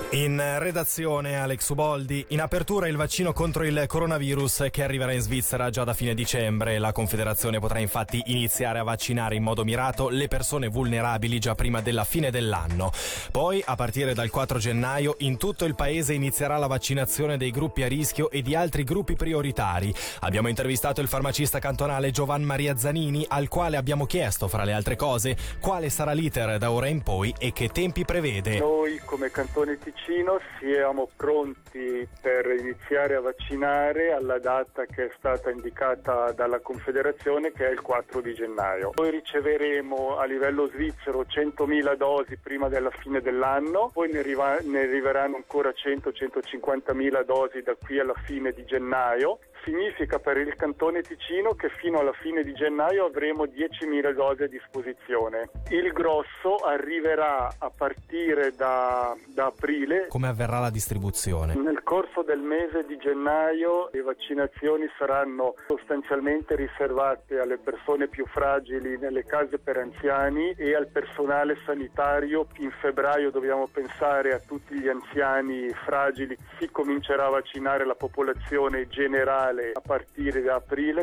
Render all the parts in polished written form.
In redazione Alex Uboldi. In apertura il vaccino contro il coronavirus che arriverà in Svizzera già da fine dicembre. La Confederazione potrà infatti iniziare a vaccinare in modo mirato le persone vulnerabili già prima della fine dell'anno. Poi, a partire dal 4 gennaio, in tutto il paese inizierà la vaccinazione dei gruppi a rischio e di altri gruppi prioritari. Abbiamo intervistato il farmacista cantonale Giovan Maria Zanini, al quale abbiamo chiesto, fra le altre cose, quale sarà l'iter da ora in poi e che tempi prevede. Noi come Cantone Ticino siamo pronti per iniziare a vaccinare alla data che è stata indicata dalla Confederazione, che è il 4 di gennaio. Noi riceveremo a livello svizzero 100.000 dosi prima della fine dell'anno, poi ne arriveranno ancora 100-150.000 dosi da qui alla fine di gennaio. Significa per il Cantone Ticino che fino alla fine di gennaio avremo 10.000 dosi a disposizione. Il grosso arriverà a partire da aprile. Come avverrà la distribuzione? Nel corso del mese di gennaio le vaccinazioni saranno sostanzialmente riservate alle persone più fragili nelle case per anziani e al personale sanitario. In febbraio dobbiamo pensare a tutti gli anziani fragili. Si comincerà a vaccinare la popolazione generale a partire da aprile.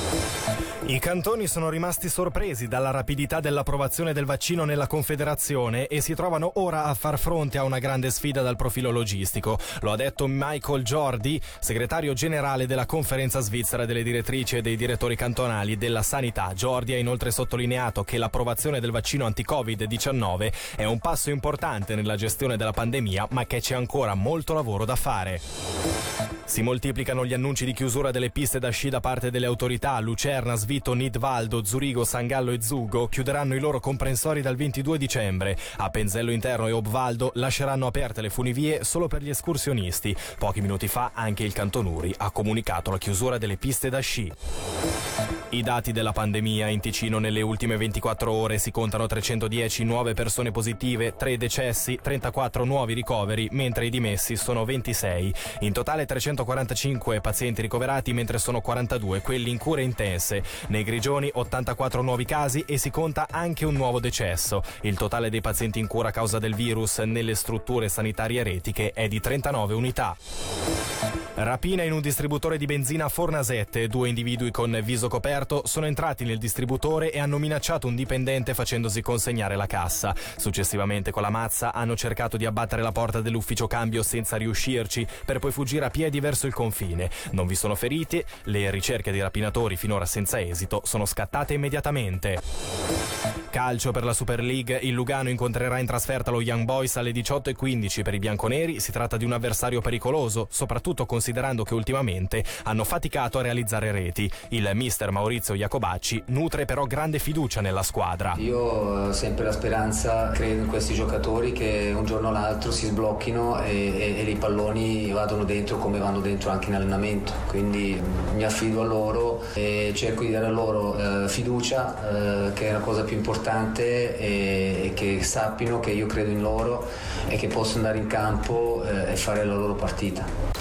I cantoni sono rimasti sorpresi dalla rapidità dell'approvazione del vaccino nella Confederazione e si trovano ora a far fronte a una grande sfida dal profilo logistico. Lo ha detto Michael Jordi, segretario generale della Conferenza Svizzera delle direttrici e dei direttori cantonali della sanità. Jordi ha inoltre sottolineato che l'approvazione del vaccino anti-Covid-19 è un passo importante nella gestione della pandemia, ma che c'è ancora molto lavoro da fare. Si moltiplicano gli annunci di chiusura delle piste da sci da parte delle autorità. Lucerna, Svito, Nidvaldo, Zurigo, San Gallo e Zugo chiuderanno i loro comprensori dal 22 dicembre. A Penzello Interno e Obvaldo lasceranno aperte le funivie solo per gli escursionisti. Pochi minuti fa anche il Cantonuri ha comunicato la chiusura delle piste da sci. I dati della pandemia in Ticino nelle ultime 24 ore: si contano 310 nuove persone positive, 3 decessi, 34 nuovi ricoveri, mentre i dimessi sono 26. In totale 345 pazienti ricoverati, mentre sono 42 quelli in cure intense. Nei Grigioni 84 nuovi casi e si conta anche un nuovo decesso. Il totale dei pazienti in cura a causa del virus nelle strutture sanitarie retiche è di 39 unità. Rapina in un distributore di benzina a Fornasette. 2 individui con viso coperto sono entrati nel distributore e hanno minacciato un dipendente facendosi consegnare la cassa. Successivamente con la mazza hanno cercato di abbattere la porta dell'ufficio cambio senza riuscirci, per poi fuggire a piedi verso il confine. Non vi sono feriti, le ricerche dei rapinatori, finora senza esito, sono scattate immediatamente. Calcio per la Super League, il Lugano incontrerà in trasferta lo Young Boys alle 18:15 per i bianconeri. Si tratta di un avversario pericoloso, soprattutto considerando che ultimamente hanno faticato a realizzare reti. Il mister Maurizio Iacobacci nutre però grande fiducia nella squadra. Io ho sempre la speranza, credo in questi giocatori, che un giorno o l'altro si sblocchino e i palloni vadano dentro come vanno dentro anche in allenamento. Quindi mi affido a loro e cerco di dare a loro fiducia, che è la cosa più importante, e che sappiano che io credo in loro e che possono andare in campo e fare la loro partita.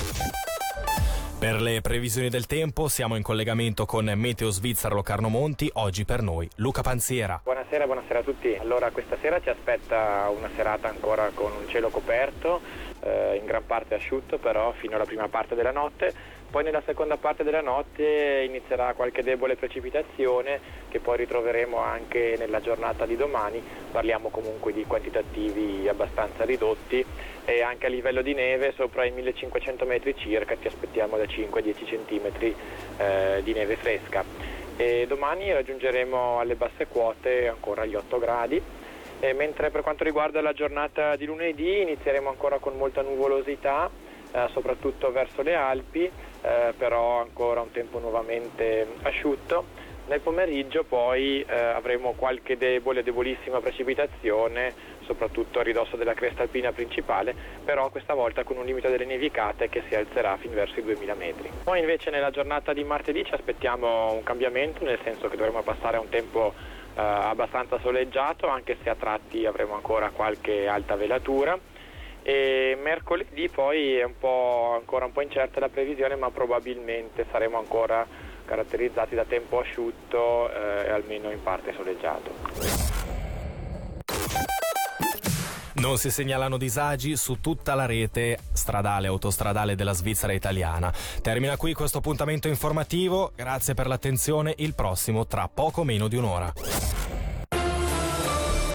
Per le previsioni del tempo siamo in collegamento con Meteo Svizzera Locarno Monti. Oggi per noi Luca Panziera. Buonasera a tutti. Allora, questa sera ci aspetta una serata ancora con un cielo coperto, in gran parte asciutto però fino alla prima parte della notte. Poi nella seconda parte della notte inizierà qualche debole precipitazione che poi ritroveremo anche nella giornata di domani. Parliamo comunque di quantitativi abbastanza ridotti e anche a livello di neve sopra i 1500 metri circa ci aspettiamo da 5-10 centimetri di neve fresca. E domani raggiungeremo alle basse quote ancora gli 8 gradi. Mentre per quanto riguarda la giornata di lunedì inizieremo ancora con molta nuvolosità, soprattutto verso le Alpi, però ancora un tempo nuovamente asciutto. Nel pomeriggio poi avremo qualche debolissima precipitazione, soprattutto a ridosso della cresta alpina principale, però questa volta con un limite delle nevicate che si alzerà fin verso i 2000 metri. Poi invece nella giornata di martedì ci aspettiamo un cambiamento, nel senso che dovremo passare a un tempo abbastanza soleggiato, anche se a tratti avremo ancora qualche alta velatura. E mercoledì poi è ancora un po' incerta la previsione, ma probabilmente saremo ancora caratterizzati da tempo asciutto e almeno in parte soleggiato. Non si segnalano disagi su tutta la rete stradale e autostradale della Svizzera italiana. Termina qui questo appuntamento informativo, grazie per l'attenzione, il prossimo tra poco meno di un'ora.